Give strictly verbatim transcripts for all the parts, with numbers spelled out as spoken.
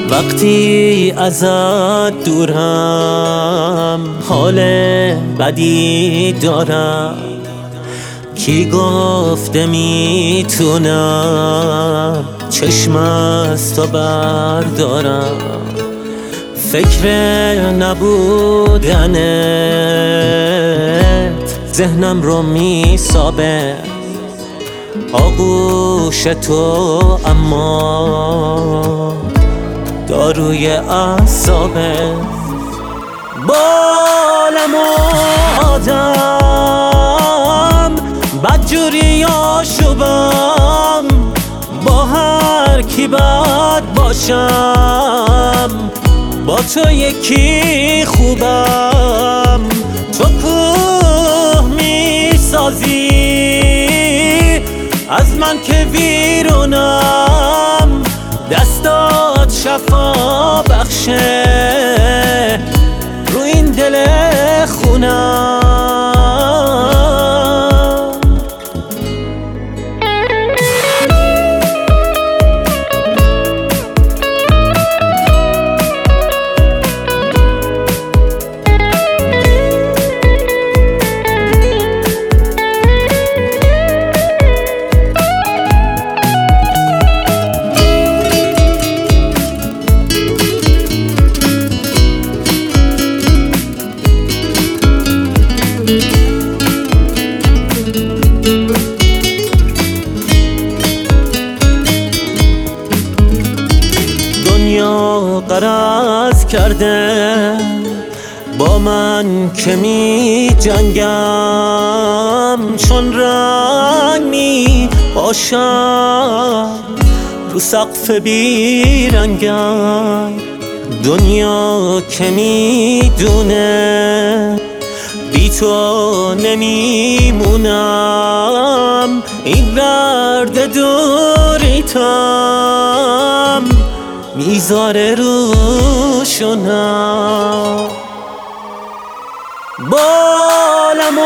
وقتی ازت دورم حال بدی دارم، کی گفته میتونم چشم از تو بردارم؟ فکر نبودنت ذهنم رو میسابه، آغوش تو اما داروی اعصابه. بالم آدم بدجوری آشوبم، با هر کی بد باشم با تو یکی خوبم. تو کوه میسازی از من که ویرونم، دستات شفا بخشه رو این دل خونم. دنیا غرض کرده با من که می جنگم، چون رنگ می باشم رو سقف بی رنگم. دنیا که می دونه بی تو نمیمونم، این درد دوریتم میذاره روشونم. بالم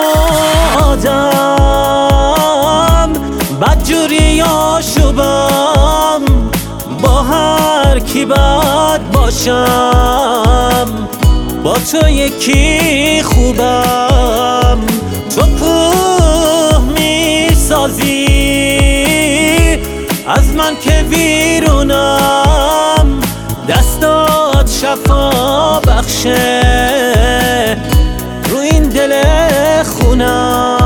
آدم بدجوری آشوبم، با هر کی بد باشم با تو یکی خوبم. تو کوه میسازی از من که ویرونم، دستات شفا بخشه رو این دل خونم.